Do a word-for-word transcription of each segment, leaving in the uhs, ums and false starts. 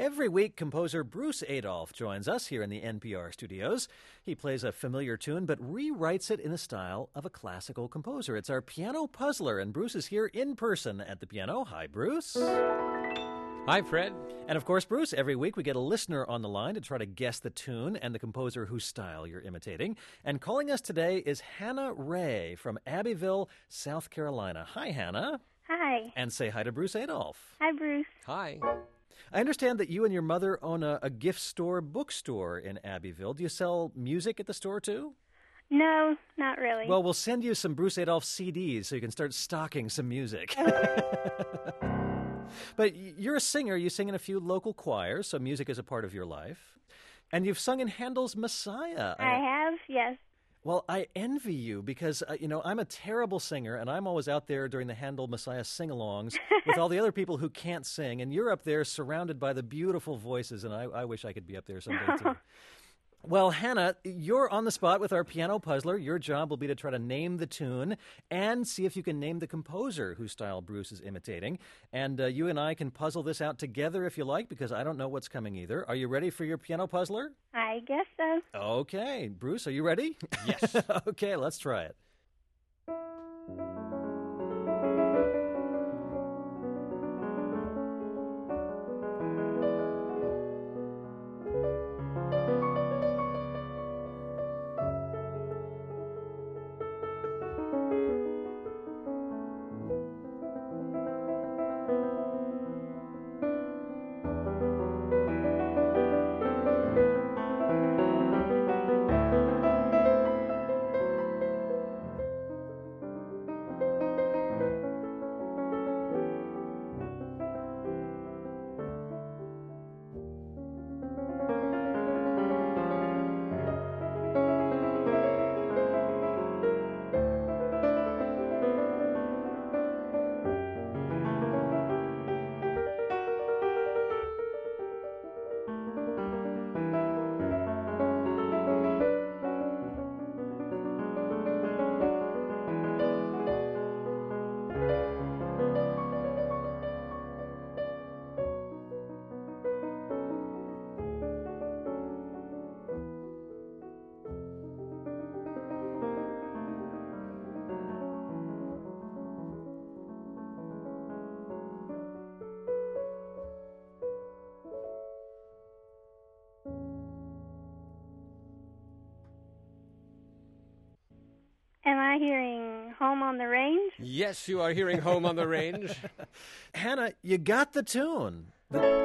Every week, composer Bruce Adolphe joins us here in the N P R studios. He plays a familiar tune, but rewrites it in the style of a classical composer. It's our piano puzzler, and Bruce is here in person at the piano. Hi, Bruce. Hi, Fred. And of course, Bruce, every week we get a listener on the line to try to guess the tune and the composer whose style you're imitating. And calling us today is Hannah Ray from Abbeville, South Carolina. Hi, Hannah. Hi. And say hi to Bruce Adolphe. Hi, Bruce. Hi. I understand that you and your mother own a, a gift store bookstore in Abbeville. Do you sell music at the store, too? No, not really. Well, we'll send you some Bruce Adolphe C Ds so you can start stocking some music. But you're a singer. You sing in a few local choirs, so music is a part of your life. And you've sung in Handel's Messiah. I have, yes. Well, I envy you because, uh, you know, I'm a terrible singer, and I'm always out there during the Handel Messiah sing-alongs with all the other people who can't sing, and you're up there surrounded by the beautiful voices, and I, I wish I could be up there someday, too. Well, Hannah, you're on the spot with our piano puzzler. Your job will be to try to name the tune and see if you can name the composer whose style Bruce is imitating. And uh, you and I can puzzle this out together if you like, because I don't know what's coming either. Are you ready for your piano puzzler? I guess so. Okay. Bruce, are you ready? Yes. Okay, let's try it. Am I hearing Home on the Range? Yes, you are hearing Home on the Range. Hannah, you got the tune.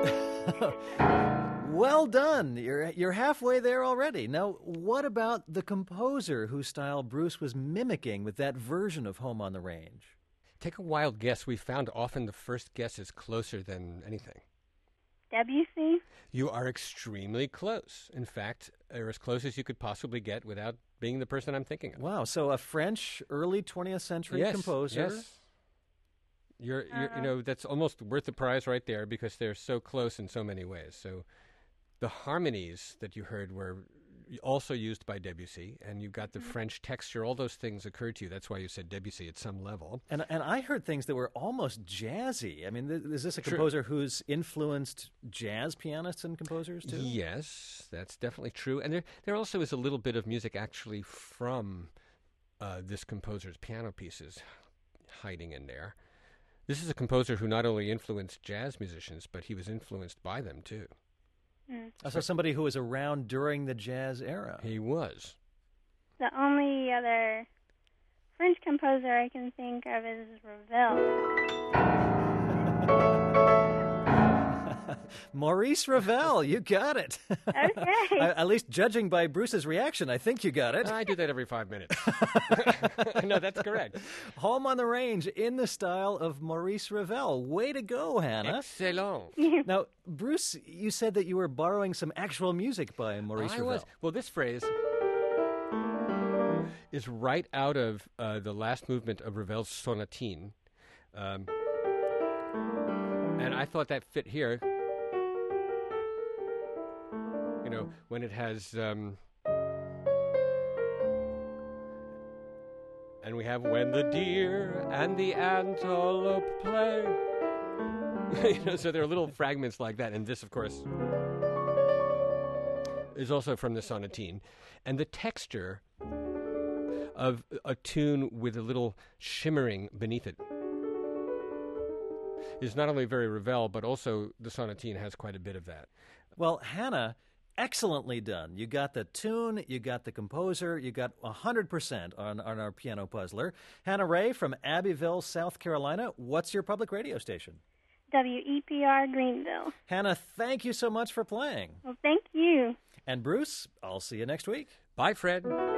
Well done. You're you're halfway there already. Now, what about the composer whose style Bruce was mimicking with that version of Home on the Range? Take a wild guess. We found often the first guess is closer than anything. Debussy? You are extremely close. In fact, you're as close as you could possibly get without being the person I'm thinking of. Wow, so a French early twentieth century yes, composer. Yes. You're, you're, you know, that's almost worth the prize right there because they're so close in so many ways. So the harmonies that you heard were also used by Debussy, and you got the mm-hmm. French texture. All those things occurred to you. That's why you said Debussy at some level. And and I heard things that were almost jazzy. I mean, th- is this a True. composer who's influenced jazz pianists and composers too? Yes, that's definitely true. And there there also is a little bit of music actually from uh, this composer's piano pieces hiding in there. This is a composer who not only influenced jazz musicians, but he was influenced by them too. Mm. So somebody who was around during the jazz era. He was. The only other French composer I can think of is Ravel. Maurice Ravel, you got it. Okay. At least judging by Bruce's reaction, I think you got it. I do that every five minutes. No, that's correct. Home on the Range in the style of Maurice Ravel. Way to go, Hannah. Excellent. Now, Bruce, you said that you were borrowing some actual music by Maurice I Ravel. was. Well, this phrase is right out of uh, the last movement of Ravel's Sonatine. Um, and I thought that fit here. You know, when it has, um, and we have when the deer and the antelope play, You know, so there are little fragments like that. And this, of course, is also from the sonatine. And the texture of a tune with a little shimmering beneath it is not only very Ravel, but also the sonatine has quite a bit of that. Well, Hannah, excellently done. You got the tune, you got the composer, you got one hundred percent on, on our piano puzzler. Hannah Ray from Abbeville, South Carolina. What's your public radio station? W E P R Greenville. Hannah, thank you so much for playing. Well, thank you. And Bruce, I'll see you next week. Bye, Fred.